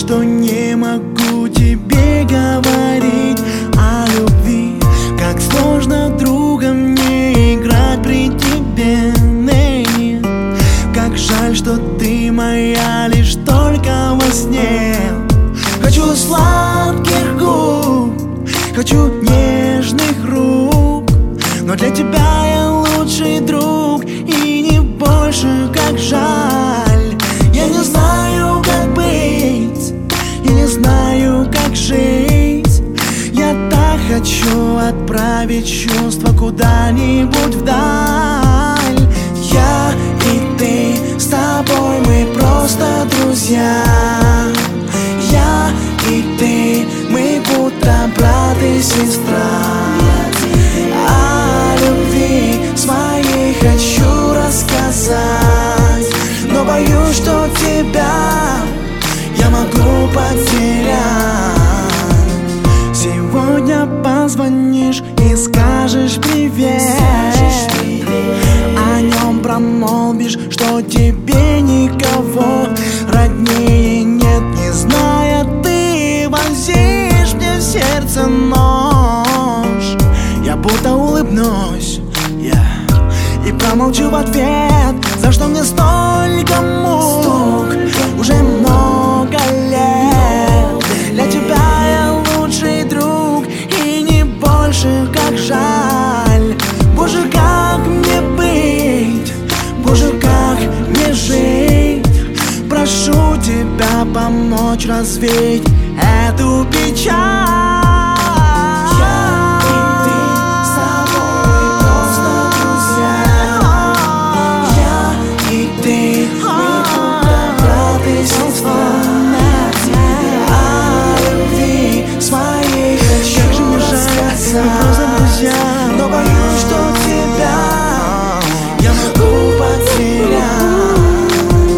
что не могу тебе говорить о любви. Как сложно другом мне играть при тебе. Нет, как жаль, что ты моя лишь только во сне. Хочу сладких губ, хочу нежных рук, но для тебя я лучший друг и не больше. Как жаль, я не знаю, как быть, и не знаю, как жить. Я так хочу отправить чувства куда-нибудь вдаль. Я и ты, с тобой мы просто друзья. Я и ты, мы будто брат и сестра. О любви своей хочу рассказать, но боюсь, что тебя я могу потерять. Сегодня позвонишь и скажешь привет, о нем промолвишь, что тебе никого роднее нет. Не зная, ты вонзишь мне в сердце нож. Я будто улыбнусь, и промолчу в ответ. За что мне столько мук, уже много лет. Для тебя я лучший друг и не больше. Как жаль, боже, как мне быть, боже, как мне жить. Прошу тебя помочь развеять эту печаль. Но боюсь, что тебя я могу потерять.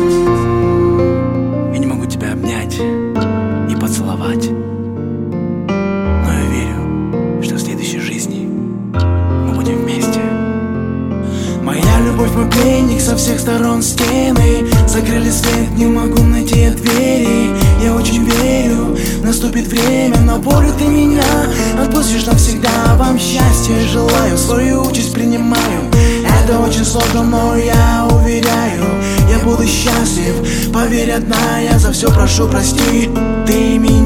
Я не могу тебя обнять и поцеловать, но я верю, что в следующей жизни мы будем вместе. Моя любовь, мой пленник, со всех сторон стены закрыли свет, не могу найти двери. Я очень верю, наступит время, но болью ты меня отпустишь навсегда. Вам счастья желаю, свою участь принимаю. Это очень сложно, но я уверяю, я буду счастлив. Поверь, одна, я за все прошу, прости ты меня.